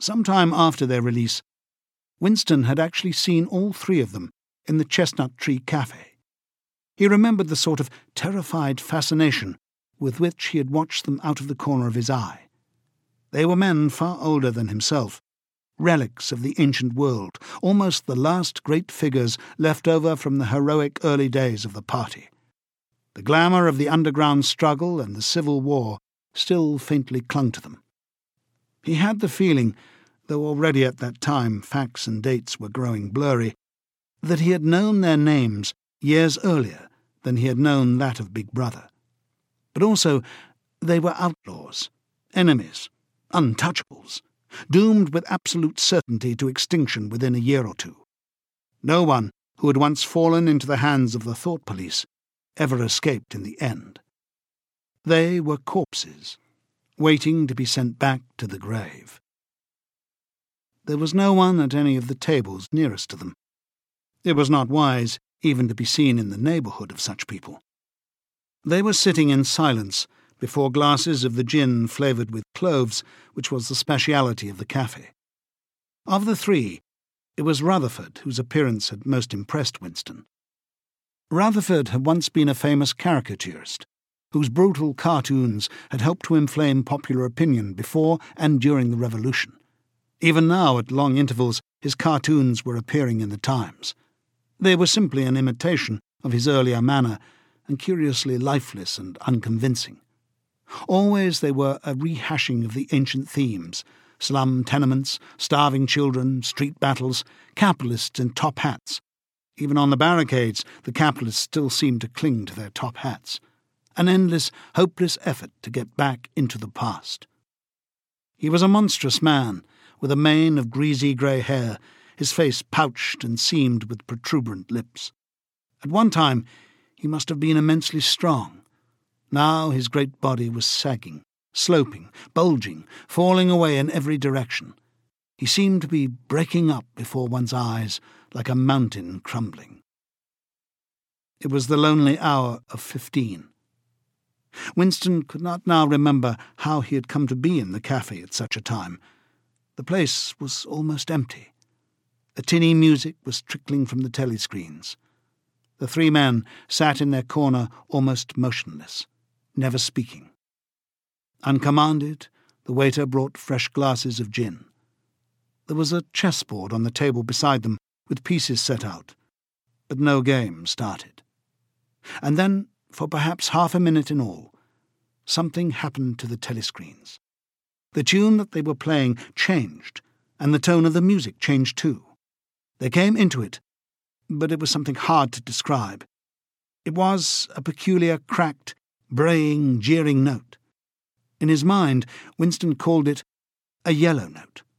Sometime after their release, Winston had actually seen all three of them in the Chestnut Tree Cafe. He remembered the sort of terrified fascination with which he had watched them out of the corner of his eye. They were men far older than himself, relics of the ancient world, almost the last great figures left over from the heroic early days of the party. The glamour of the underground struggle and the Civil War still faintly clung to them. He had the feeling, though already at that time facts and dates were growing blurry, that he had known their names years earlier than he had known that of Big Brother. But also, they were outlaws, enemies, untouchables, doomed with absolute certainty to extinction within a year or two. No one who had once fallen into the hands of the thought police ever escaped in the end. They were corpses, waiting to be sent back to the grave. There was no one at any of the tables nearest to them. It was not wise even to be seen in the neighbourhood of such people. They were sitting in silence before glasses of the gin flavoured with cloves, which was the speciality of the cafe. Of the three, it was Rutherford whose appearance had most impressed Winston. Rutherford had once been a famous caricaturist, whose brutal cartoons had helped to inflame popular opinion before and during the Revolution. Even now, at long intervals, his cartoons were appearing in the Times. They were simply an imitation of his earlier manner, and curiously lifeless and unconvincing. Always they were a rehashing of the ancient themes: slum tenements, starving children, street battles, capitalists in top hats. Even on the barricades, the capitalists still seemed to cling to their top hats. An endless, hopeless effort to get back into the past. He was a monstrous man, with a mane of greasy grey hair, his face pouched and seamed with protuberant lips. At one time, he must have been immensely strong. Now his great body was sagging, sloping, bulging, falling away in every direction. He seemed to be breaking up before one's eyes like a mountain crumbling. It was the lonely hour of 15. Winston could not now remember how he had come to be in the cafe at such a time. The place was almost empty. The tinny music was trickling from the telescreens. The three men sat in their corner almost motionless, never speaking. Uncommanded, the waiter brought fresh glasses of gin. There was a chessboard on the table beside them, with pieces set out, but no game started. And then, for perhaps half a minute in all, something happened to the telescreens. The tune that they were playing changed, and the tone of the music changed too. They came into it, but it was something hard to describe. It was a peculiar, cracked, braying, jeering note. In his mind, Winston called it a yellow note.